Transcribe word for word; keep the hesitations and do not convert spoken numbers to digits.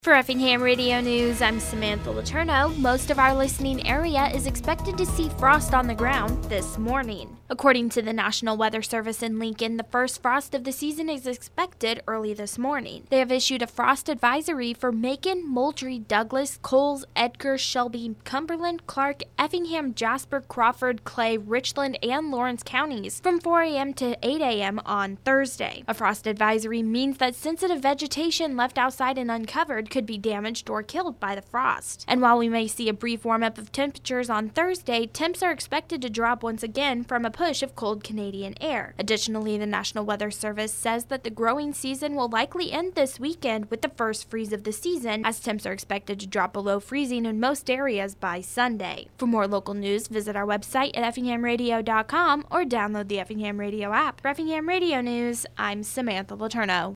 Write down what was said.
For Effingham Radio News, I'm Samantha Letourneau. Most of our listening area is expected to see frost on the ground this morning. According to the National Weather Service in Lincoln, the first frost of the season is expected early this morning. They have issued a frost advisory for Macon, Moultrie, Douglas, Coles, Edgar, Shelby, Cumberland, Clark, Effingham, Jasper, Crawford, Clay, Richland, and Lawrence counties from four a.m. to eight a.m. on Thursday. A frost advisory means that sensitive vegetation left outside and uncovered could be damaged or killed by the frost. And while we may see a brief warm-up of temperatures on Thursday, temps are expected to drop once again from a push of cold Canadian air. Additionally, the National Weather Service says that the growing season will likely end this weekend with the first freeze of the season, as temps are expected to drop below freezing in most areas by Sunday. For more local news, visit our website at effingham radio dot com or download the Effingham Radio app. For Effingham Radio News, I'm Samantha Letourneau.